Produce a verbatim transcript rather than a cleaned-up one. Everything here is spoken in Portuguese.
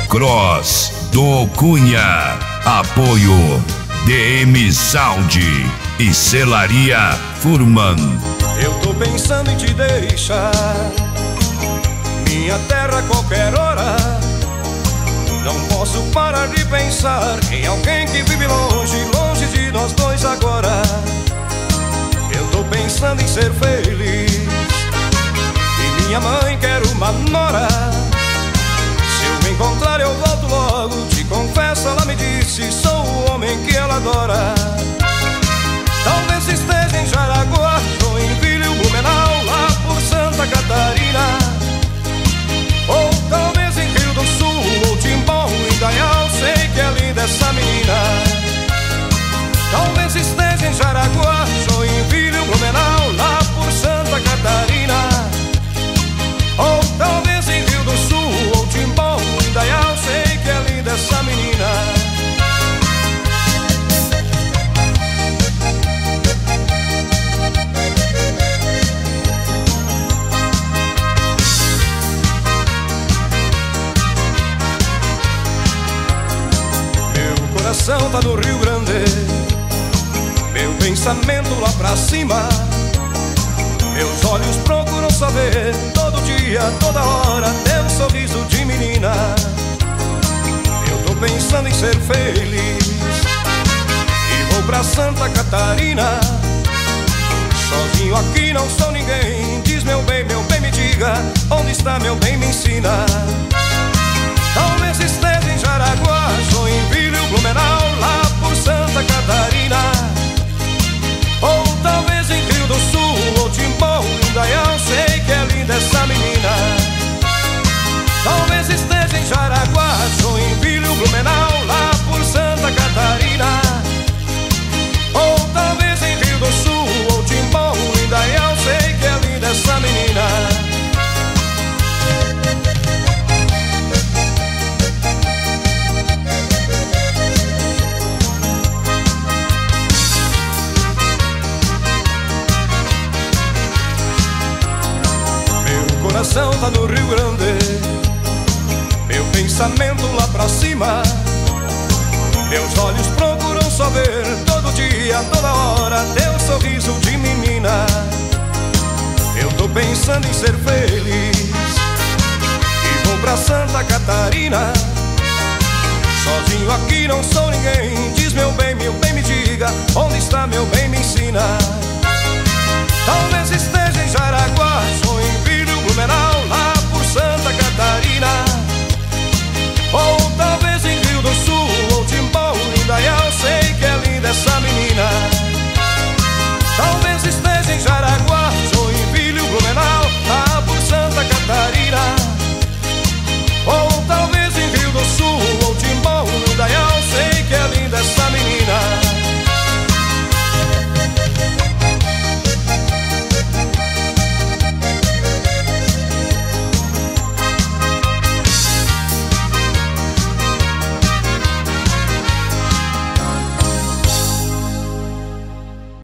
Cross do Cunha. Apoio D M Sound e Celaria Furman. Eu tô pensando em te deixar, minha terra a qualquer hora. Não posso parar de pensar em alguém que vive longe, longe de nós dois agora. Eu tô pensando em ser feliz e minha mãe quer uma nora. Se eu me encontrar eu volto logo, te confesso, ela me disse, sou o homem que ela adora. Talvez esteja em Jaraguá, Joinville, Blumenau, lá por Santa Catarina. Ou talvez em Rio do Sul, ou Timbó, Indaial, sei que é linda essa menina. Talvez esteja em Jaraguá, Joinville, Blumenau, lá por Santa Catarina. Ou talvez em Rio do Sul, ou Timbó, Indaial, sei que é linda essa menina. Meu coração tá no Rio Grande, meu pensamento lá pra cima. Meus olhos procuram saber todo dia, toda hora, teu sorriso de menina. Eu tô pensando em ser feliz e vou pra Santa Catarina. Sozinho aqui não sou ninguém, diz meu bem, meu bem me diga, onde está meu bem me ensina. Talvez esteja em Jaraguá, Joinville, Blumenau, lá por Santa Catarina. Ou talvez em Rio do Sul, ou Timbó, Indaial, sei que é linda essa menina. Talvez esteja em Jaraguá, Joinville, Blumenau, lá por Santa Catarina. Ou talvez em Rio do Sul, ou Timbó, Indaial, sei que é linda essa menina. Meu coração tá no Rio Grande, meu pensamento lá pra cima. Meus olhos procuram só ver todo dia, toda hora, teu sorriso de menina. Eu tô pensando em ser feliz e vou pra Santa Catarina. Sozinho aqui não sou ninguém, diz meu bem, meu bem me diga, onde está meu bem me ensina. Talvez esteja em Jaraguá,